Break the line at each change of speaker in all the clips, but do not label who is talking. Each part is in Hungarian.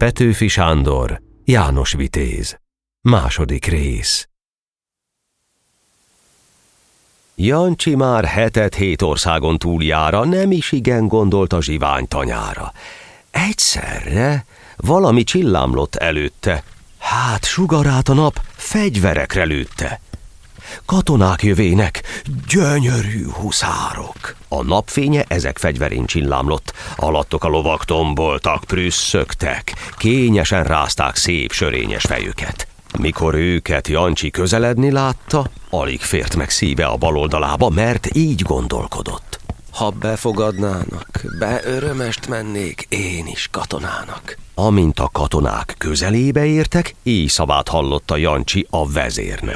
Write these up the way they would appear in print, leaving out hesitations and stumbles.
Petőfi Sándor, János Vitéz. Második rész. Jancsi már hetet 7 országon túljára nem is igen gondolt a zsiványtanyára. Egyszerre valami csillámlott előtte, hát sugarát a nap fegyverekre lőtte. Katonák jövének, gyönyörű huszárok. A napfénye ezek fegyverén csillámlott, alattok a lovak tomboltak, prüsszögtek, kényesen rázták szép sörényes fejüket. Mikor őket Jancsi közeledni látta, alig fért meg szíve a bal oldalába, mert így gondolkodott. Ha befogadnának, beörömest mennék én is katonának. Amint a katonák közelébe értek, éjszavát hallotta Jancsi a vezérnek.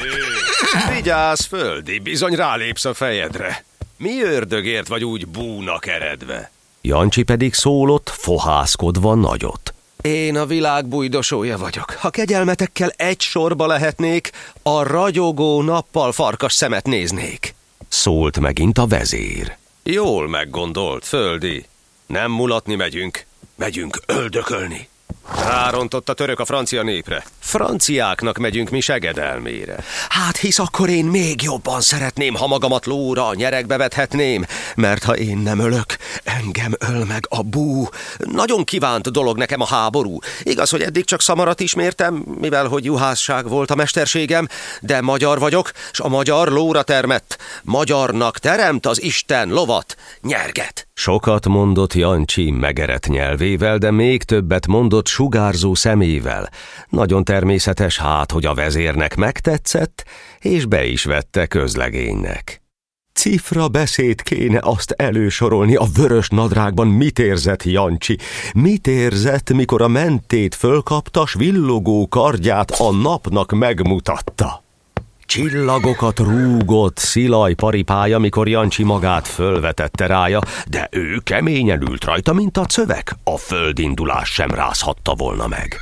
Vigyázz, Földi, bizony rálépsz a fejedre. Mi ördögért vagy úgy búnak eredve?
Jancsi pedig szólott, fohászkodva nagyot.
Én a világ bújdosója vagyok. Ha kegyelmetekkel egy sorba lehetnék, a ragyogó nappal farkas szemet néznék.
Szólt megint a vezér.
Jól meggondolt, Földi. Nem mulatni megyünk. Megyünk öldökölni. Rárontott a török a francia népre. Franciáknak megyünk mi segedelmére. Hát hisz akkor én még jobban szeretném, ha magamat lóra, nyeregbe vethetném, mert ha én nem ölök, engem öl meg a bú. Nagyon kívánt dolog nekem a háború. Igaz, hogy eddig csak szamarat ismértem, mivel hogy juhászság volt a mesterségem, de magyar vagyok, s a magyar lóra termett. Magyarnak teremt az Isten lovat, nyerget.
Sokat mondott Jancsi megerett nyelvével, de még többet mondott sugárzó szemével. Nagyon természetes hát, hogy a vezérnek megtetszett, és be is vette közlegénynek. Cifra beszéd kéne azt elősorolni, a vörös nadrágban mit érzett Jancsi. Mit érzett, mikor a mentét fölkapta, s villogó kardját a napnak megmutatta. Csillagokat rúgott Szilaj paripája, mikor Jancsi magát fölvetette rája, de ő keményen ült rajta, mint a cövek. A földindulás sem rázhatta volna meg.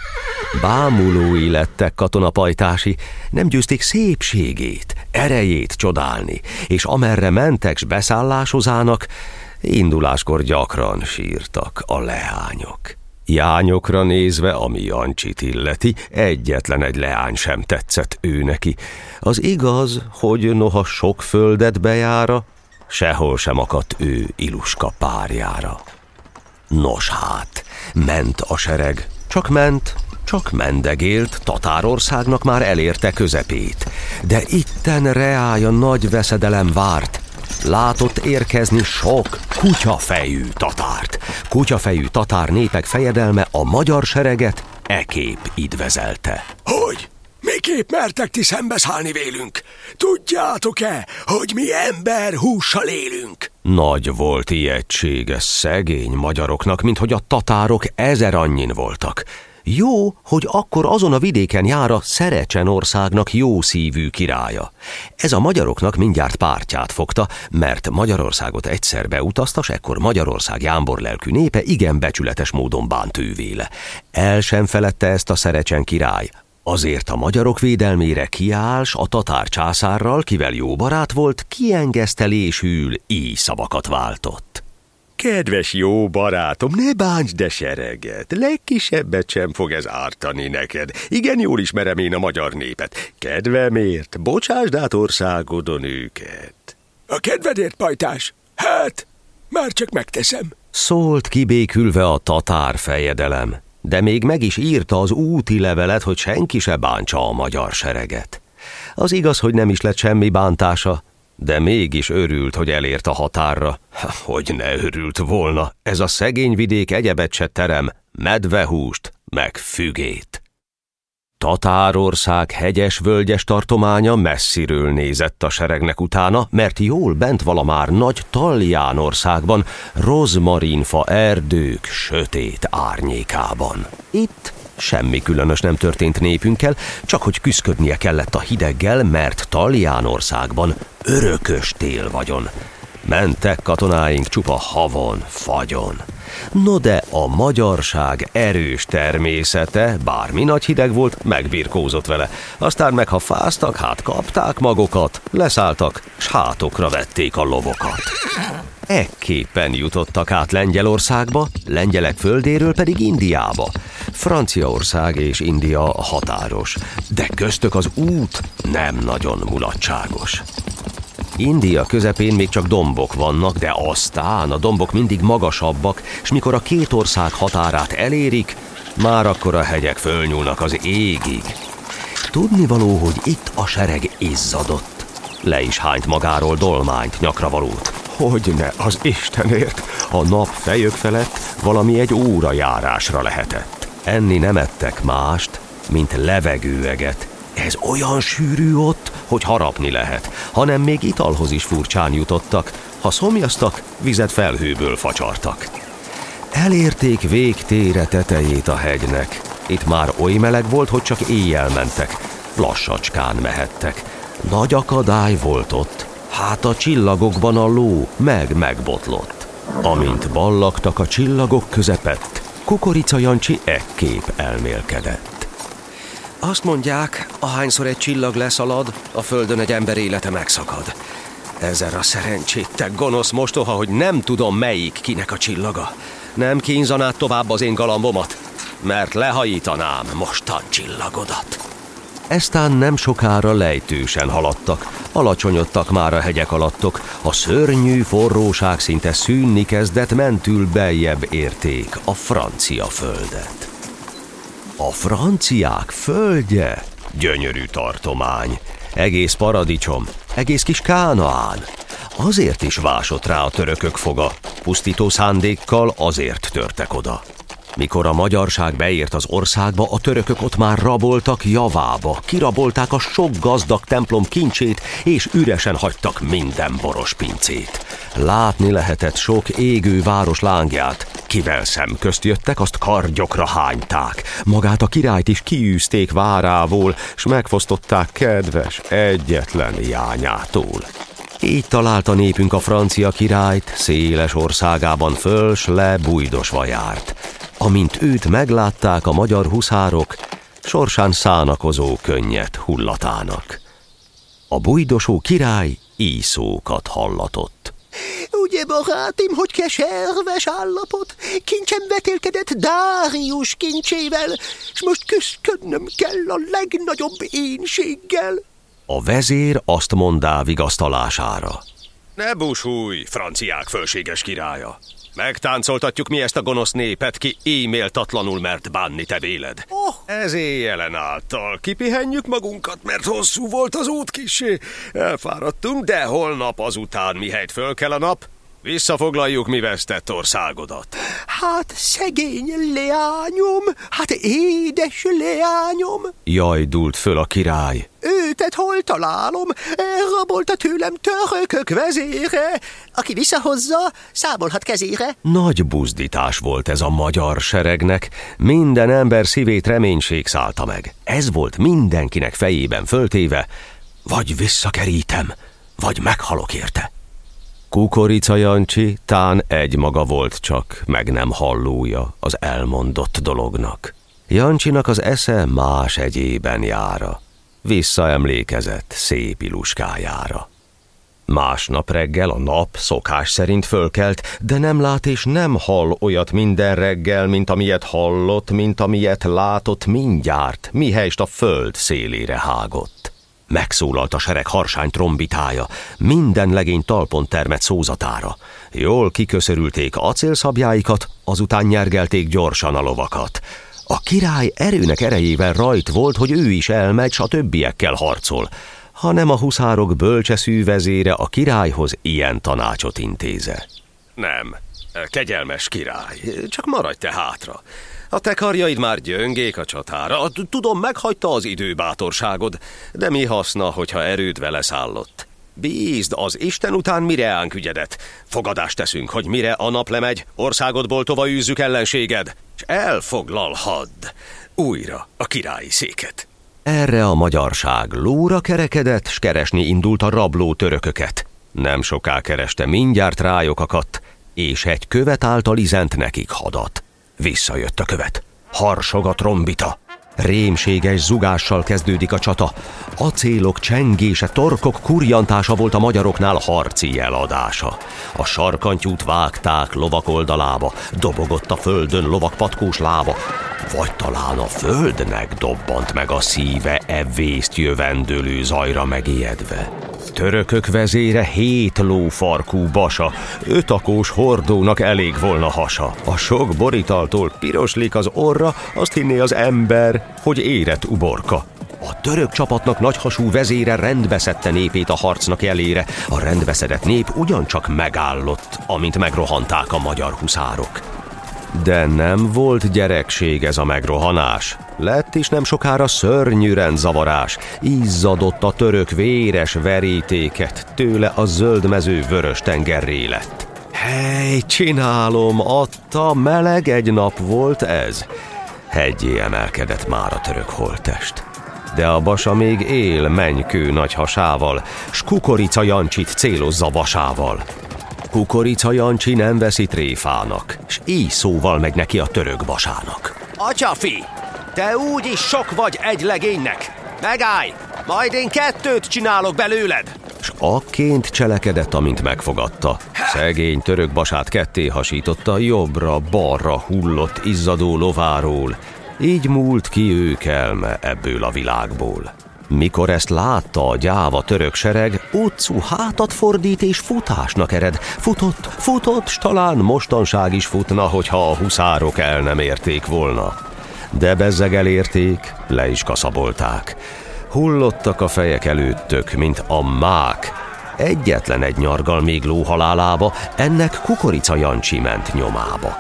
Bámulói lettek katonapajtási, nem győzték szépségét, erejét csodálni, és amerre mentek s beszállásozának, induláskor gyakran sírtak a leányok. Jányokra nézve, ami Jancsit illeti, egyetlen egy leány sem tetszett ő neki. Az igaz, hogy noha sok földet bejára, sehol sem akadt ő Iluska párjára. Nos hát, ment a sereg, csak mendegélt, Tatárországnak már elérte közepét. De itten reája nagy veszedelem várt. Látott érkezni sok kutyafejű tatárt. Kutyafejű tatár népek fejedelme a magyar sereget ekép idvezelte.
Hogy? Miképp mertek ti szembeszállni vélünk? Tudjátok-e, hogy mi ember hússal élünk?
Nagy volt ijegysége szegény magyaroknak, minthogy a tatárok 1000 annyin voltak. Jó, hogy akkor azon a vidéken jár a Szerecsenországnak jó szívű királya. Ez a magyaroknak mindjárt pártját fogta, mert Magyarországot egyszer beutazta, s ekkor Magyarország jámborlelkű népe igen becsületes módon bánt ővéle. El sem felette ezt a Szerecsen király. Azért a magyarok védelmére kiáll, s a tatár császárral, kivel jó barát volt, kiengesztelésül így szavakat váltott.
Kedves jó barátom, ne bántsd de sereget, legkisebbet sem fog ez ártani neked. Igen jól ismerem én a magyar népet. Kedvemért, bocsásd át országodon őket.
A kedvedért, pajtás? Hát, már csak megteszem.
Szólt kibékülve a tatár fejedelem, de még meg is írta az úti levelet, hogy senki se bántsa a magyar sereget. Az igaz, hogy nem is lett semmi bántása, de mégis örült, hogy elért a határra. Hogy ne örült volna, ez a szegény vidék egyebet se terem, medvehúst, meg fügét. Tatárország hegyes-völgyes tartománya messziről nézett a seregnek utána, mert jól bent valamár nagy Talliánországban, rozmarinfa erdők sötét árnyékában. Itt semmi különös nem történt népünkkel, csak hogy küszködnie kellett a hideggel, mert Talliánországban örökös tél vagyon. Mentek katonáink csupa havon, fagyon. No de a magyarság erős természete, bármi nagy hideg volt, megbirkózott vele. Aztán meg ha fáztak, hát kapták magukat, leszálltak, s hátokra vették a lovokat. Ekképpen jutottak át Lengyelországba, lengyelek földéről pedig Indiába. Franciaország és India határos, de köztük az út nem nagyon mulatságos. India közepén még csak dombok vannak, de aztán a dombok mindig magasabbak, és mikor a két ország határát elérik, már akkor a hegyek fölnyúlnak az égig. Tudnivaló, hogy itt a sereg izzadott. Le is hányt magáról dolmányt, nyakravalót. Hogyne az Istenért, a nap fejök felett valami egy óra járásra lehetett. Enni nem ettek mást, mint levegőeget. Ez olyan sűrű ott, hogy harapni lehet, hanem még italhoz is furcsán jutottak. Ha szomjaztak, vizet felhőből facsartak. Elérték végtére tetejét a hegynek. Itt már oly meleg volt, hogy csak éjjel mentek. Lassacskán mehettek. Nagy akadály volt ott. Hát a csillagokban a ló megbotlott. Amint ballagtak a csillagok közepett, Kukorica Jancsi ekképp elmélkedett.
Azt mondják, ahányszor egy csillag leszalad, a földön egy ember élete megszakad. Ezer a szerencséttek gonosz mostoha, hogy nem tudom, melyik kinek a csillaga. Nem kínzanád tovább az én galambomat, mert lehajítanám mostan csillagodat.
Eztán nem sokára lejtősen haladtak, alacsonyodtak már a hegyek alattok, a szörnyű forróság szinte szűnni kezdett, mentül beljebb érték a francia földet. A franciák földje? Gyönyörű tartomány, egész paradicsom, egész kis Kánaán. Azért is vásott rá a törökök foga, pusztító szándékkal azért törtek oda. Mikor a magyarság beért az országba, a törökök ott már raboltak javába, kirabolták a sok gazdag templom kincsét, és üresen hagytak minden boros pincét. Látni lehetett sok égő város lángját, kivel szemközt jöttek, azt kardjokra hányták. Magát a királyt is kiűzték várából, s megfosztották kedves, egyetlen leányától. Így találta népünk a francia királyt, széles országában föl s le bújdosva járt. Amint őt meglátták a magyar huszárok, sorsán szánakozó könnyet hullatának. A bújdosó király így szókat hallatott.
Ugye, barátim, hogy keserves állapot? Kincsem vetélkedett Dárius kincsével, és most küszködnöm kell a legnagyobb énséggel.
A vezér azt mondá vigasztalására.
Ne búsulj, franciák fölséges királya! Megtáncoltatjuk mi ezt a gonosz népet, ki íméltatlanul mert bánni te véled. Ez éjjelen által kipihenjük magunkat, mert hosszú volt az út kissé. Elfáradtunk, de holnap azután, mihelyt föl kell a nap, visszafoglaljuk mi vesztett országodat.
Hát szegény leányom, hát édes leányom.
Jajdult föl a király.
Őtet hol találom? Elrabolta tőlem törökök vezére. Aki visszahozza, számolhat kezére.
Nagy buzdítás volt ez a magyar seregnek. Minden ember szívét reménység szállta meg. Ez volt mindenkinek fejében föltéve. Vagy visszakerítem, vagy meghalok érte. Kukorica Jancsi tán egymaga volt csak, meg nem hallója az elmondott dolognak. Jancsinak az esze más egyében jára. Visszaemlékezett szép iluskájára. Másnap reggel a nap szokás szerint fölkelt, de nem lát és nem hall olyat minden reggel, mint amilyet hallott, mint amilyet látott mindjárt, mihelyst a föld szélére hágott. Megszólalt a sereg harsány trombitája, minden legény talpon termett szózatára. Jól kiköszörülték acélszabjáikat, azután nyergelték gyorsan a lovakat. A király erőnek erejével rajt volt, hogy ő is elmegy, s a többiekkel harcol, hanem a huszárok bölcseszű vezére a királyhoz ilyen tanácsot intéze.
Nem, kegyelmes király, csak maradj te hátra. A te karjaid már gyöngék a csatára. Tudom, meghagyta az idő bátorságod, de mi haszna, hogyha erőd vele szállott? Bízd az Isten után mireánk ügyedet. Fogadást teszünk, hogy mire a nap lemegy, országodból tova űzzük ellenséged, és elfoglalhadd újra a királyi széket.
Erre a magyarság lóra kerekedett, s keresni indult a rabló törököket. Nem soká kereste, mindjárt rájuk akadt, és egy követ által izent nekik hadat. Visszajött a követ. Harsog a trombita. Rémséges zugással kezdődik a csata. Acélok csengése, torkok kurjantása volt a magyaroknál harci jeladása. A sarkantyút vágták lovak oldalába, dobogott a földön lovak patkós lába. Vagy talán a földnek dobbant meg a szíve vészt jövendőlő zajra megijedve. Törökök vezére 7 lófarkú basa, 5 akós hordónak elég volna hasa. A sok boritaltól piroslik az orra, azt hinné az ember, hogy érett uborka. A török csapatnak nagyhasú vezére rendbe szedte népét a harcnak jelére. A rendbeszedett nép ugyancsak megállott, amint megrohanták a magyar huszárok. De nem volt gyerekség ez a megrohanás. Lett is nem sokára szörnyű rendzavarás. Izzadott a török véres verítéket, tőle a zöld mező vörös tengerré lett. Hely, csinálom, adta, meleg egy nap volt ez. Heggyé emelkedett már a török holttest. De a basa még él menykő nagy hasával, s Kukorica Jancsit célozza vasával. Kukorica Jancsi nem veszi tréfának, s így szóval megy neki a török basának.
Atyafi, te úgyis sok vagy egy legénynek. Megállj, majd én 2 csinálok belőled.
S akként cselekedett, amint megfogadta. Szegény török basát ketté hasította, jobbra-balra hullott izzadó lováról. Így múlt ki ő kelme ebből a világból. Mikor ezt látta a gyáva török sereg, utcú hátat fordít és futásnak ered. Futott, s talán mostanság is futna, hogyha a huszárok el nem érték volna. De bezzeg elérték, le is kaszabolták. Hullottak a fejek előttök, mint a mák. Egyetlen egy nyargal még lóhalálába, ennek Kukorica Jancsi ment nyomába.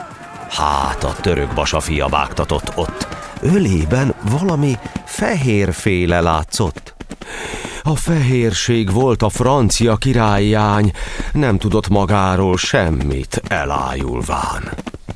Hát a török basa fia vágtatott ott. Ölében valami fehérféle látszott. A fehérség volt a francia királyjány, nem tudott magáról semmit elájulván.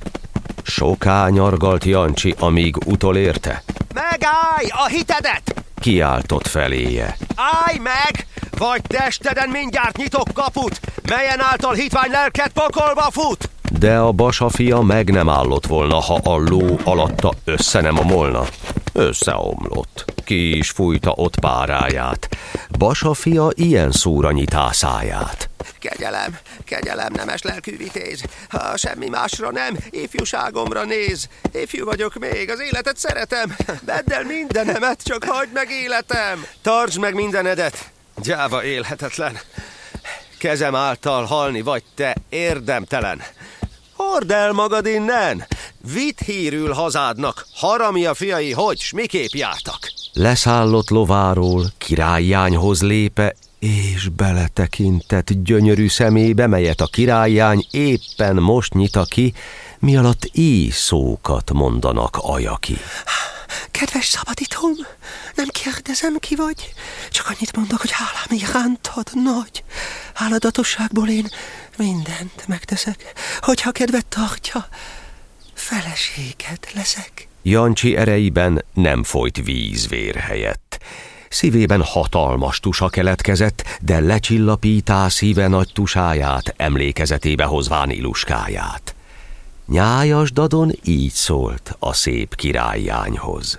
Soká nyargalt Jancsi, amíg utolérte.
Megállj a hitedet!
Kiáltott feléje.
Állj meg, vagy testeden mindjárt nyitok kaput, melyen által hitvány lelked pokolba fut!
De a basa fia meg nem állott volna, ha a ló alatta össze nem omolna. Összeomlott. Ki is fújta ott páráját. Basa fia ilyen szóra nyitá száját.
Kegyelem, nemes lelkű vitéz. Ha semmi másra nem, ifjúságomra néz. Ifjú vagyok még, az életet szeretem. Vedd el mindenemet, csak hagyd meg életem.
Tartsd meg mindenedet, gyáva élhetetlen. Kezem által halni vagy te érdemtelen. Hord el magad innen! Vidd hírül hazádnak, Haramia fiai hogy s miképp jártak.
Leszállott lováról, királyjányhoz lépe, és beletekintett gyönyörű szemébe, melyet a királyjány éppen most nyita ki, mi alatt így szókat mondanak ajaki.
Kedves szabadítom, nem kérdezem, ki vagy, csak annyit mondok, hogy hálám irántad nagy. Háladatosságból én mindent megteszek, hogyha kedvet tartja, feleséged leszek.
Jancsi ereiben nem folyt vízvér helyett. Szívében hatalmas tusa keletkezett, de lecsillapítá szíve nagy tusáját, emlékezetébe hozván iluskáját. Nyájas dadon így szólt a szép királyjányhoz.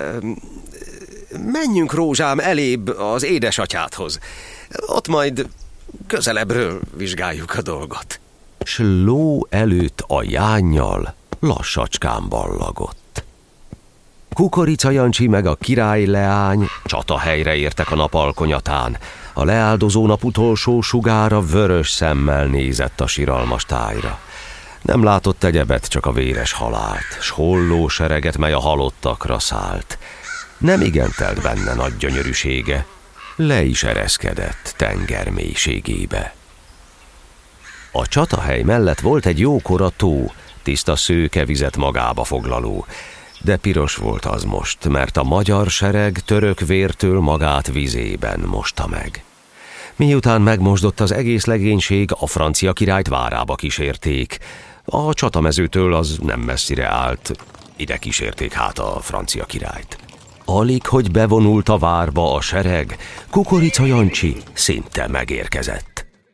Menjünk, rózsám, elébb az édesatyádhoz. Ott majd közelebbről vizsgáljuk a dolgot.
S ló előtt a jánnyal lassacskán ballagott. Kukorica Jancsi meg a királyleány csatahelyre értek a nap alkonyatán. A leáldozó nap utolsó sugára vörös szemmel nézett a siralmas tájra. Nem látott egyebet, csak a véres halált, s holló sereget, mely a halottakra szállt. Nem igen telt benne nagy gyönyörűsége, le is ereszkedett tenger mélységébe. A csatahely mellett volt egy jókora tó, tiszta szőke vizet magába foglaló, de piros volt az most, mert a magyar sereg török vértől magát vizében mosta meg. Miután megmosdott az egész legénység, a francia királyt várába kísérték. A csatamezőtől az nem messzire állt, ide kísérték hát a francia királyt. Alig, hogy bevonult a várba a sereg, Kukorica Jancsi szinte megérkezett.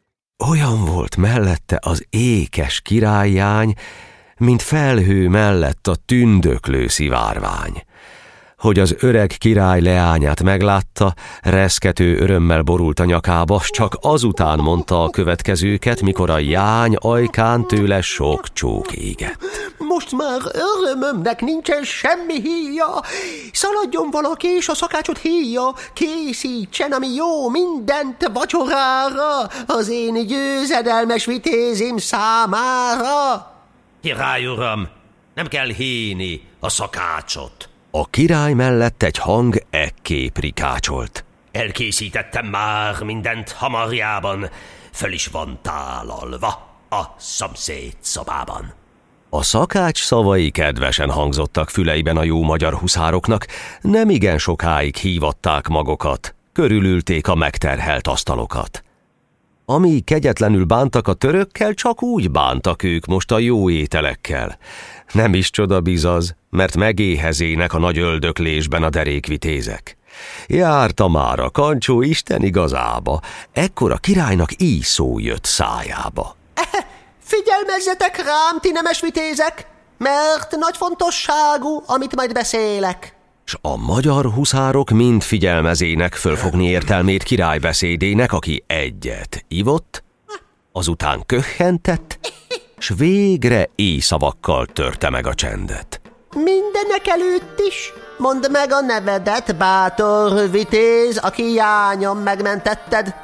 olyan volt mellette az ékes királyjány, mint felhő mellett a tündöklő szivárvány. Hogy az öreg király leányát meglátta, reszkető örömmel borult a nyakába, s csak azután mondta a következőket, mikor a jány ajkán tőle sok csók égett.
Most már örömömnek nincsen semmi híja. Szaladjon valaki, és a szakácsot híja. Készítsen, ami jó, mindent vacsorára, az én győzedelmes vitézim számára.
Király uram, nem kell híni a szakácsot.
A király mellett egy hang ekképp rikácsolt.
Elkészítettem már mindent hamarjában, föl is van tálalva a szomszéd szobában.
A szakács szavai kedvesen hangzottak füleiben a jó magyar huszároknak, nem igen sokáig hívatták magokat, körülülték a megterhelt asztalokat. Ami kegyetlenül bántak a törökkel, csak úgy bántak ők most a jó ételekkel. Nem is csoda bizaz, mert megéhezének a nagy öldöklésben a derékvitézek. Járta már a kancsó Isten igazába, ekkor a királynak így szó jött szájába.
Figyelmezzetek rám, ti nemes vitézek, mert nagy fontosságú, amit majd beszélek.
S a magyar huszárok mind figyelmezének fölfogni értelmét királybeszédének, aki egyet ivott, azután köhhentett, s végre éjszavakkal törte meg a csendet.
Mindenek előtt is mondd meg a nevedet, bátor vitéz, aki jányom megmentetted.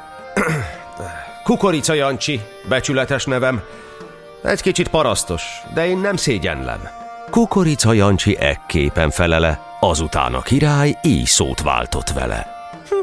Kukorica Jancsi, becsületes nevem. Egy kicsit parasztos, de én nem szégyenlem.
Kukorica Jancsi ekképpen felele, azután a király így szót váltott vele.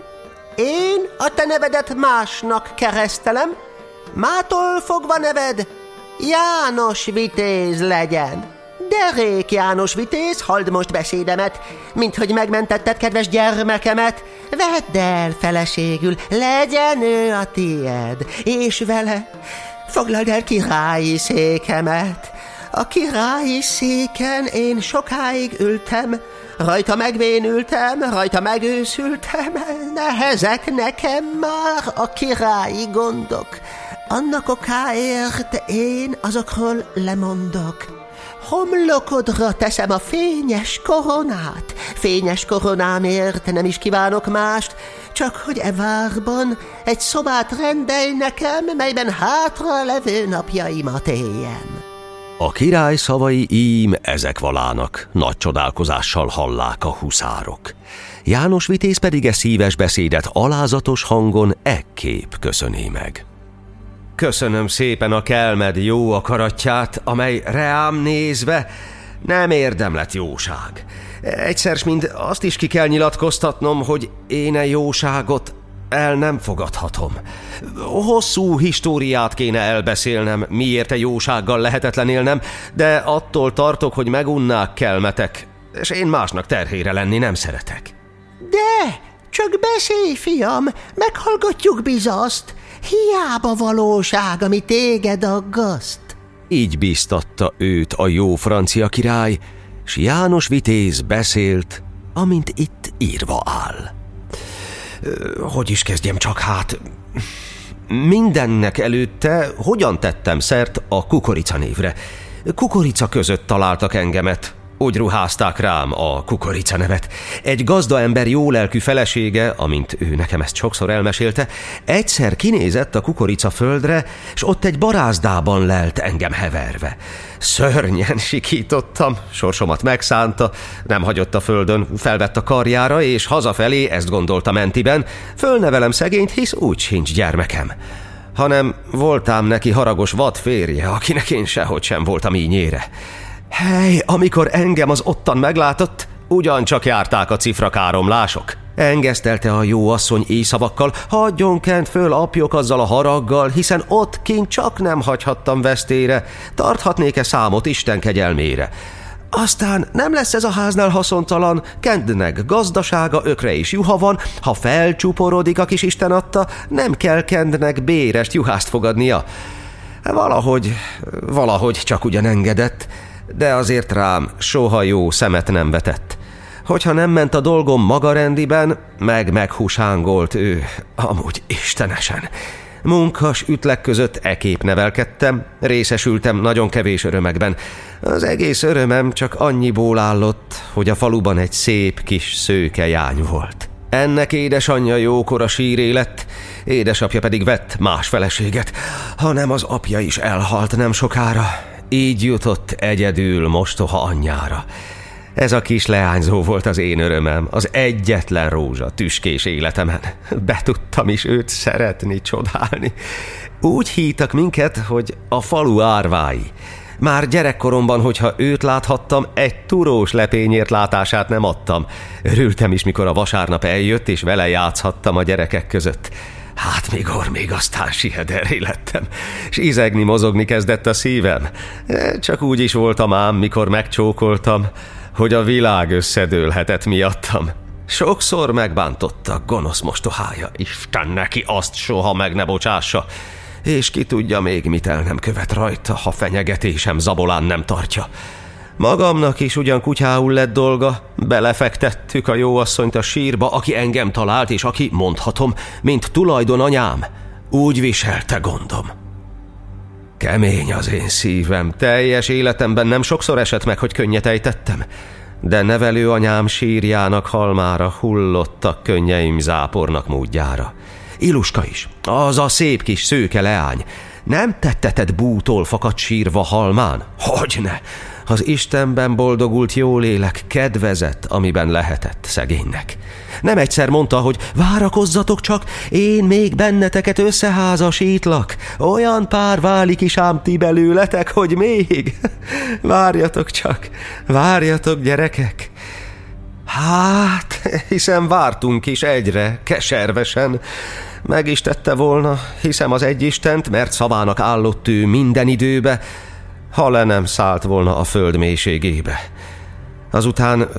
Én a te nevedet másnak keresztelem, mától fogva neved János vitéz legyen. Derék János vitéz, halld most beszédemet, minthogy megmentetted kedves gyermekemet. Vedd el feleségül, legyen ő a tied, és vele foglald el királyi székemet. A királyi széken én sokáig ültem, rajta megvénültem, rajta megőszültem, nehezek nekem már a királyi gondok. Annak okáért én azokról lemondok. Homlokodra teszem a fényes koronát. Fényes koronámért nem is kívánok mást, csak hogy e várban egy szobát rendelj nekem, melyben hátra levő napjaimat éljem.
A király szavai ím ezek valának, nagy csodálkozással hallák a huszárok. János vitéz pedig e szíves beszédet alázatos hangon ekképp köszöné meg.
Köszönöm szépen a kelmed jó akaratját, amely reám nézve nem érdemlet jóság. Egyszer mind azt is ki kell nyilatkoztatnom, hogy én a jóságot el nem fogadhatom. Hosszú históriát kéne elbeszélnem, miért a jósággal lehetetlen élnem, de attól tartok, hogy megunnák kelmetek, és én másnak terhére lenni nem szeretek.
De, csak beszélj, fiam, meghallgatjuk bizaszt. Hiába valóság, ami téged aggaszt.
Így bíztatta őt a jó francia király, s János vitéz beszélt, amint itt írva áll.
Hogy is kezdjem csak hát? Mindennek előtte hogyan tettem szert a Kukorica névre? Kukorica között találtak engemet. Úgy ruházták rám a Kukorica nevet. Egy gazdaember jólelkű felesége, amint ő nekem ezt sokszor elmesélte, egyszer kinézett a kukorica földre, s ott egy barázdában lelt engem heverve. Szörnyen sikítottam, sorsomat megszánta, nem hagyott a földön, felvett a karjára, és hazafelé, ezt gondolta mentiben, fölnevelem szegényt, hisz úgy sincs gyermekem. Hanem voltám neki haragos vad férje, akinek én sehogy sem voltam ínyére. Hely, amikor engem az ottan meglátott, ugyancsak járták a cifrakáromlások. Engesztelte a jó asszony éjszavakkal, hagyjon kent föl apjok azzal a haraggal, hiszen ott kint csak nem hagyhattam vesztére, tarthatnék-e számot Isten kegyelmére. Aztán nem lesz ez a háznál haszontalan, kendnek gazdasága, ökre is juha van, ha felcsuporodik a kis Isten adta, nem kell kendnek bérest juhást fogadnia. Valahogy csak ugyan engedett, de azért rám soha jó szemet nem vetett. Hogyha nem ment a dolgom maga rendiben, meghusángolt ő, amúgy istenesen.
Munkas ütlek között ekép nevelkedtem, részesültem nagyon kevés örömekben. Az egész örömem csak annyiból állott, hogy a faluban egy szép kis szőke jány volt. Ennek édesanyja jókora síré lett, édesapja pedig vett más feleséget, hanem az apja is elhalt nem sokára. Így jutott egyedül mostoha anyjára. Ez a kis leányzó volt az én örömem, az egyetlen rózsa tüskés életemen. Betudtam is őt szeretni, csodálni. Úgy hívtak minket, hogy a falu árvái. Már gyerekkoromban, hogyha őt láthattam, egy turós lepényért látását nem adtam. Örültem is, mikor a vasárnap eljött, és vele játszhattam a gyerekek között. Hát mikor még aztán siederré lettem, s izegni, mozogni kezdett a szívem. Csak úgy is voltam ám, mikor megcsókoltam, hogy a világ összedőlhetett miattam. Sokszor megbántottak gonosz mostohája, Isten neki azt soha meg ne bocsássa, és ki tudja még, mit el nem követ rajta, ha fenyegetésem zabolán nem tartja. Magamnak is ugyan kutyául lett dolga, belefektettük a jóasszonyt a sírba, aki engem talált, és aki, mondhatom, mint tulajdonanyám, úgy viselte gondom. Kemény az én szívem, teljes életemben nem sokszor esett meg, hogy könnyet ejtettem, de nevelőanyám sírjának halmára hullottak könnyeim zápornak módjára. Iluska is, az a szép kis szőke leány, nem tetteted bútól fakadt sírva halmán? Hogyne! Az Istenben boldogult jólélek kedvezett, amiben lehetett szegénynek. Nem egyszer mondta, hogy várakozzatok csak, én még benneteket összeházasítlak. Olyan pár válik is ám ti belőletek, hogy még. Várjatok csak, várjatok, gyerekek. Hát, hiszen vártunk is egyre, keservesen. Meg is tette volna, hiszem az egyistent, mert szavának állott ő minden időbe, ha le nem szállt volna a föld mélységébe. Azután,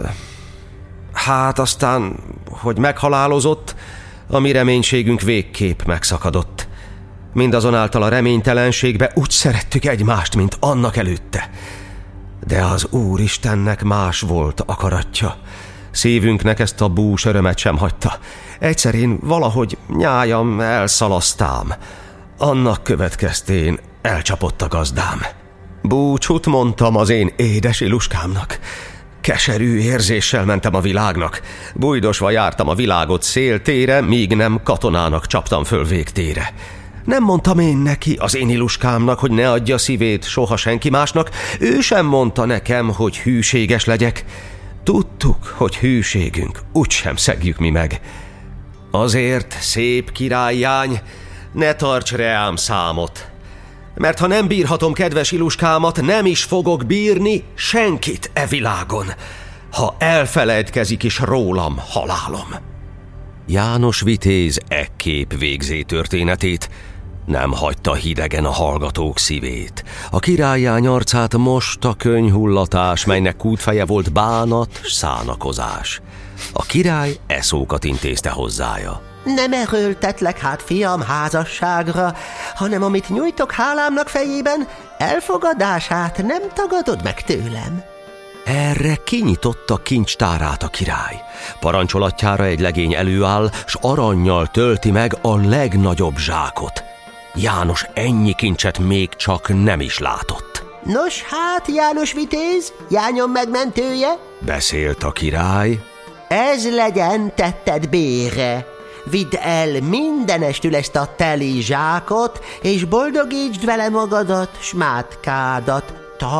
hát aztán, hogy meghalálozott, a mi reménységünk végképp megszakadott. Mindazonáltal a reménytelenségbe úgy szerettük egymást, mint annak előtte. De az Úristennek más volt akaratja. Szívünknek ezt a bús örömet sem hagyta. Egyszer én valahogy nyájam elszalasztám. Annak következtén elcsapott a gazdám. Búcsút mondtam az én édes Iluskámnak. Keserű érzéssel mentem a világnak. Bújdosva jártam a világot széltére, míg nem katonának csaptam föl végtére. Nem mondtam én neki, az én Iluskámnak, hogy ne adja szívét soha senki másnak. Ő sem mondta nekem, hogy hűséges legyek. Tudtuk, hogy hűségünk úgysem szegjük mi meg. Azért, szép királyjány, ne tarts reám számot. Mert ha nem bírhatom kedves Iluskámat, nem is fogok bírni senkit e világon, ha elfeledkezik is rólam halálom.
János vitéz ekképp végzé történetét nem hagyta hidegen a hallgatók szívét. A királyjány arcát most a könyhullatás, melynek kútfeje volt bánat, s szánakozás. A király eszókat intézte hozzája.
Nem erőltetlek hát, fiam, házasságra, hanem amit nyújtok hálámnak fejében, elfogadását nem tagadod meg tőlem.
Erre kinyitotta kincstárát a király. Parancsolatjára egy legény előáll, s arannyal tölti meg a legnagyobb zsákot. János ennyi kincset még csak nem is látott.
Nos hát, János vitéz, jányom megmentője,
beszélt a király.
Ez legyen tetted bére. Vidd el mindenestül ezt a teli zsákot, és boldogítsd vele magadat, s mátkádat.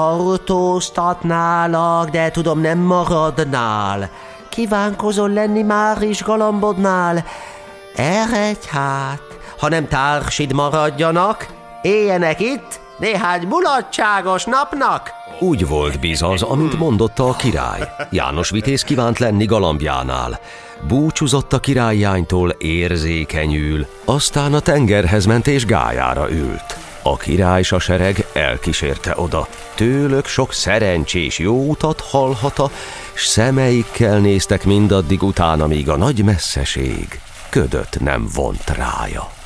Tartóztatnálak, de tudom, nem maradnál. Kívánkozol lenni már is galambodnál. Eredj hát, ha nem társid maradjanak, éljenek itt néhány mulatságos napnak.
Úgy volt bizaz, amint mondotta a király. János vitéz kívánt lenni galambjánál. Búcsúzott a királyjánytól érzékenyül, aztán a tengerhez ment és gályára ült. A király s a sereg elkísérte oda. Tőlük sok szerencsés jó utat hallhata, s szemeikkel néztek mindaddig utána, míg a nagy messzeség ködöt nem vont rája.